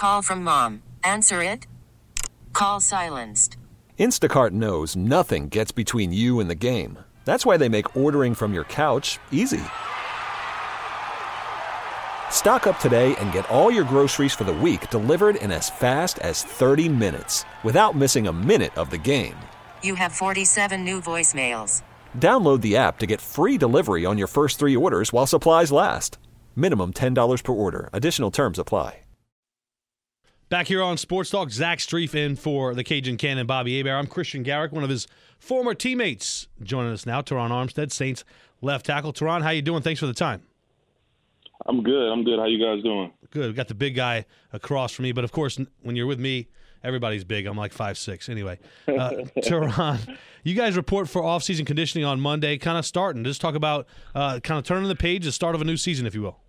Call from mom. Answer it. Call silenced. Instacart knows nothing gets between you and the game. That's why they make ordering from your couch easy. Stock up today and get all your groceries for the week delivered in as fast as 30 minutes without missing a minute of the game. You have 47 new voicemails. Download the app to get free delivery on your first 3 orders while supplies last. Minimum $10 per order. Additional terms apply. Back here on Sports Talk, Zach Streif in for the Cajun Cannon, Bobby Hebert. I'm Christian Garrick, one of his former teammates. Joining us now, Teron Armstead, Saints left tackle. Teron, how you doing? Thanks for the time. I'm good. How you guys doing? Good. We got the big guy across from me, but of course, when you're with me, everybody's big. I'm like 5'6". Anyway, Teron, you guys report for off-season conditioning on Monday, kind of starting. Just talk about kind of turning the page, the start of a new season, if you will.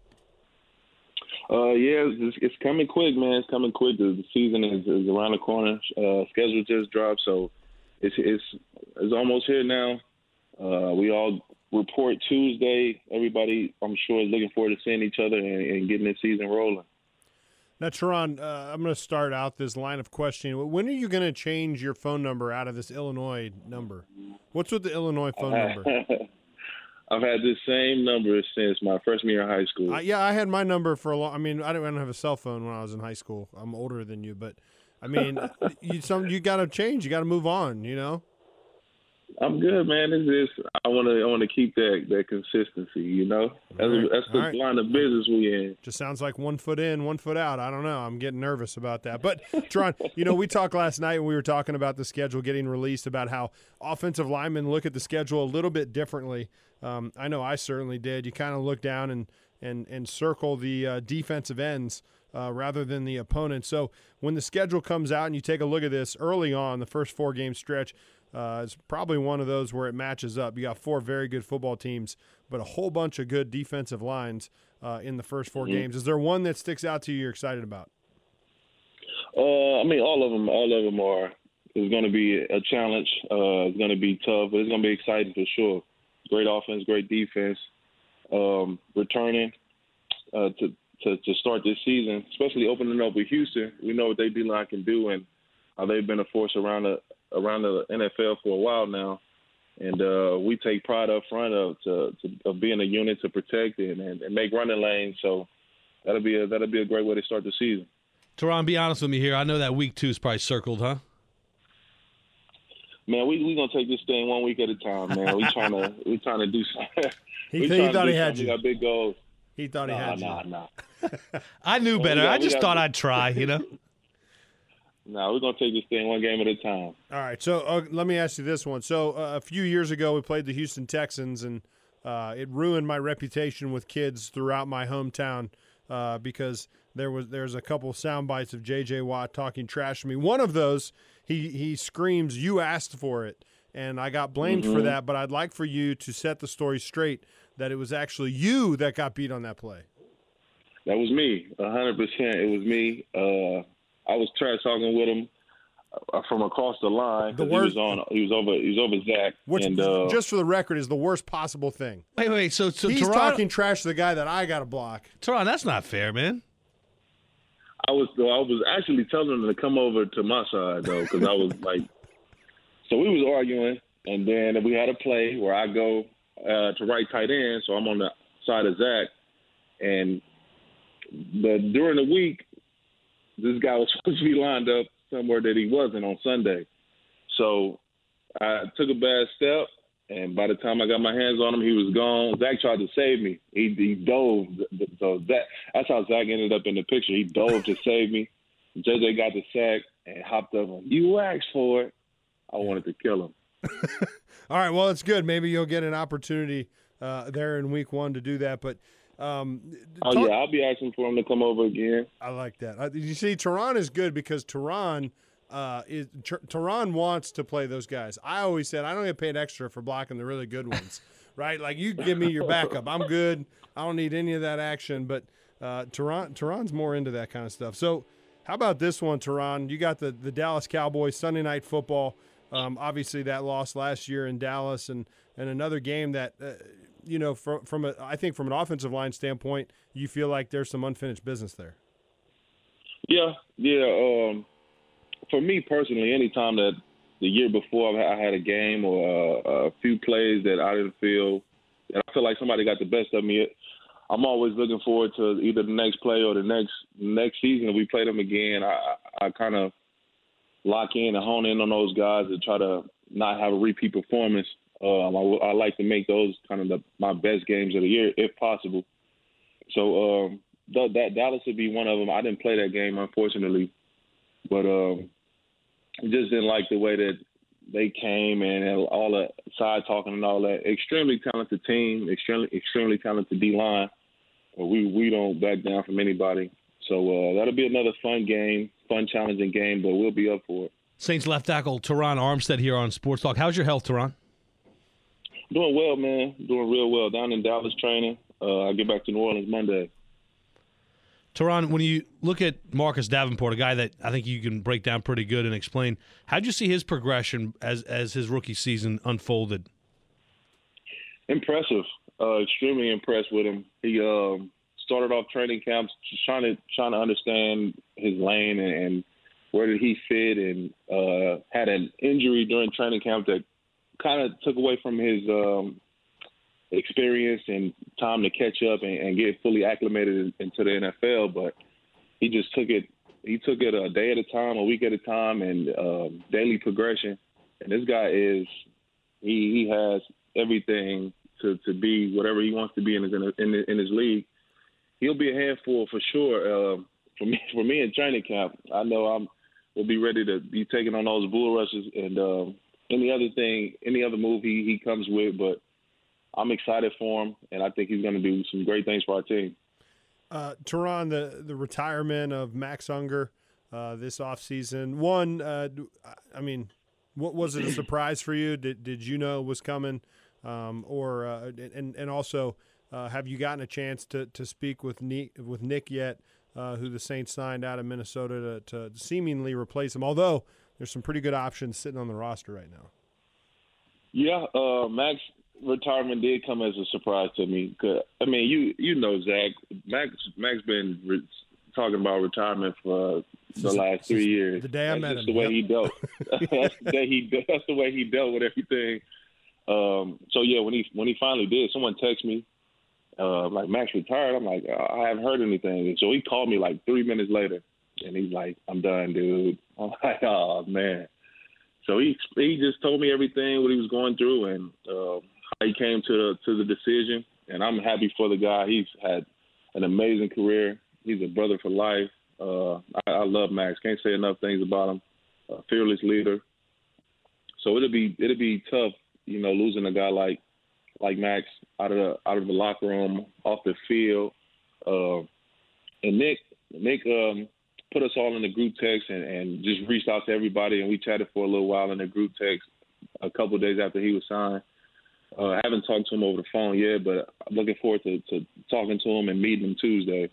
Yeah, it's coming quick, man. It's coming quick. The season is around the corner. Schedule just dropped, so it's almost here now. We all report Tuesday. Everybody, I'm sure, is looking forward to seeing each other and getting this season rolling. Now, Teron, I'm going to start out this line of questioning. When are you going to change your phone number out of this Illinois number? What's with the Illinois phone number? I've had this same number since my freshman year of high school. Yeah, I had my number for a long. I mean, I don't have a cell phone when I was in high school. I'm older than you, but I mean, you got to change. You got to move on. You know. I'm good, man. I want to keep that consistency. You know, that's the line of business we in. Just sounds like 1 foot in, 1 foot out. I don't know. I'm getting nervous about that. But Teron, we talked last night when we were talking about the schedule getting released, about how offensive linemen look at the schedule a little bit differently. I know I certainly did. You kind of look down and circle the defensive ends rather than the opponent. So when the schedule comes out and you take a look at this early on, the first 4-game stretch, it's probably one of those where it matches up. You got 4 very good football teams, but a whole bunch of good defensive lines in the first 4 games. Is there one that sticks out to you you're excited about? I mean, all of them are. It's going to be a challenge. It's going to be tough, but it's going to be exciting for sure. Great offense, great defense. Returning to start this season, especially opening up with Houston. We know what they D-line can do, and how they've been a force around the NFL for a while now. And we take pride up front of being a unit to protect and make running lanes. So that'll be a great way to start the season. Teron, be honest with me here. I know that week 2 is probably circled, huh? Man, we gonna take this thing 1 week at a time, man. We trying to do something. He thought he had you. We got big goals. He thought he had you. Nah. I knew better. I just thought I'd try, No, we're going to take this thing 1 game at a time. All right, so let me ask you this one. So a few years ago we played the Houston Texans, and it ruined my reputation with kids throughout my hometown because there's a couple sound bites of J.J. Watt talking trash to me. One of those, he screams, "You asked for it," and I got blamed for that, but I'd like for you to set the story straight that it was actually you that got beat on that play. That was me, 100%. It was me. I was trash talking with him from across the line. He was over Zach. Which, just for the record, is the worst possible thing. Wait. So he's Teron, talking trash to the guy that I got to block. Teron, that's not fair, man. I was actually telling him to come over to my side though, because I was like, so we was arguing, and then we had a play where I go to right tight end, so I'm on the side of Zach, and during the week, this guy was supposed to be lined up somewhere that he wasn't on Sunday. So I took a bad step, and by the time I got my hands on him, he was gone. Zach tried to save me. He dove. So that's how Zach ended up in the picture. He dove to save me. JJ got the sack and hopped up. You asked for it. I wanted to kill him. All right, well, it's good. Maybe you'll get an opportunity there in week 1 to do that. But yeah, I'll be asking for him to come over again. I like that. You see, Teron is good because Teron wants to play those guys. I always said I don't get paid extra for blocking the really good ones, right? Like, you give me your backup. I'm good. I don't need any of that action. But Teron's more into that kind of stuff. So how about this one, Teron? You got the Dallas Cowboys Sunday Night Football. Obviously, that loss last year in Dallas, and another game that I think from an offensive line standpoint, you feel like there's some unfinished business there. Yeah. For me personally, anytime that the year before I had a game or a few plays that I didn't feel, and I feel like somebody got the best of me, I'm always looking forward to either the next play or the next season. If we play them again, I kind of lock in and hone in on those guys and try to not have a repeat performance. I like to make those kind of my best games of the year, if possible. So that Dallas would be one of them. I didn't play that game, unfortunately, but just didn't like the way that they came and all the side talking and all that. Extremely talented team, extremely talented D-line. We don't back down from anybody. So that'll be another fun game, fun, challenging game, but we'll be up for it. Saints left tackle Teron Armstead here on Sports Talk. How's your health, Teron? Doing well, man. Doing real well. Down in Dallas training. I get back to New Orleans Monday. Teron, when you look at Marcus Davenport, a guy that I think you can break down pretty good and explain, how'd you see his progression as his rookie season unfolded? Impressive. Extremely impressed with him. He started off training camps just trying to understand his lane and where did he fit, and had an injury during training camp that kind of took away from his experience and time to catch up and get fully acclimated into the NFL. But he just took it a day at a time, a week at a time, and daily progression. And this guy he has everything to be whatever he wants to be in his league. He'll be a handful for sure. For me in training camp, I know we'll be ready to be taking on those bull rushes and any other move he comes with. But I'm excited for him, and I think he's going to do some great things for our team. Teron, the retirement of Max Unger this offseason, what was it a surprise for you? Did you know it was coming? And also, have you gotten a chance to speak with Nick yet, who the Saints signed out of Minnesota to seemingly replace him, although there's some pretty good options sitting on the roster right now? Yeah, Max retirement did come as a surprise to me. I mean, you know, Zach, Max been talking about retirement for the last 3 years. The day I met him. That's the way he dealt. That's the way he dealt with everything. So yeah, when he finally did, someone texted me, like, Max retired. I'm like, I haven't heard anything. And so he called me like 3 minutes later, and he's like, I'm done, dude. I'm like, oh man. So he just told me everything, what he was going through, and how he came to the decision. And I'm happy for the guy. He's had an amazing career. He's a brother for life. I love Max. Can't say enough things about him. A fearless leader. So it'll be tough, you know, losing a guy like Max out of the locker room, off the field. And Nick put us all in the group text and just reached out to everybody, and we chatted for a little while in the group text a couple of days after he was signed. I haven't talked to him over the phone yet, but I'm looking forward to talking to him and meeting him Tuesday.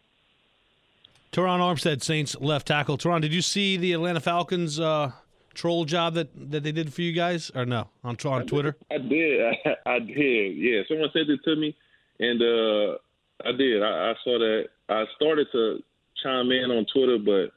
Teron Armstead, Saints left tackle. Teron, did you see the Atlanta Falcons troll job that they did for you guys, or no, on Twitter? I did. Yeah, someone sent it to me, and I did. I saw that. I started to chime in on Twitter, but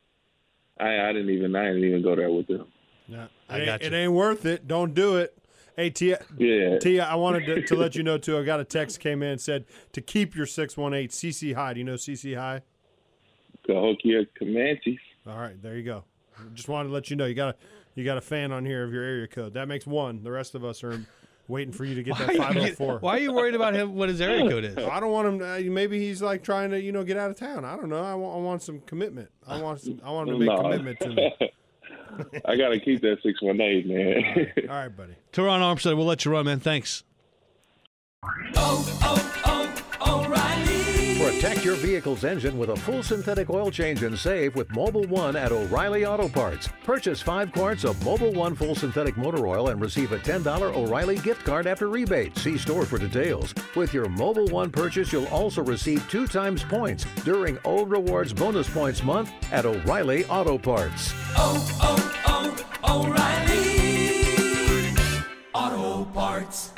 I didn't even go there with them. Yeah, it ain't worth it. Don't do it. Hey, Tia, I wanted to let you know, too, I got a text came in and said to keep your 618 CC High. Do you know CC High? Cahokia Comanches. All right, there you go. Just wanted to let you know you got a fan on here of your area code. That makes one. The rest of us are waiting for you to get that 504. Why are you worried about him? What his area code is? I don't want him. Maybe he's like trying to get out of town. I don't know. I want some commitment. I want him to make commitment to me. I got to keep that 618, man. All right, buddy. Teron Armstead, we'll let you run, man. Thanks. O'Reilly. Protect your vehicle's engine with a full synthetic oil change and save with Mobil 1 at O'Reilly Auto Parts. Purchase 5 quarts of Mobil 1 full synthetic motor oil and receive a $10 O'Reilly gift card after rebate. See store for details. With your Mobil 1 purchase, you'll also receive 2 times points during O Rewards Bonus Points Month at O'Reilly Auto Parts. O'Reilly Auto Parts.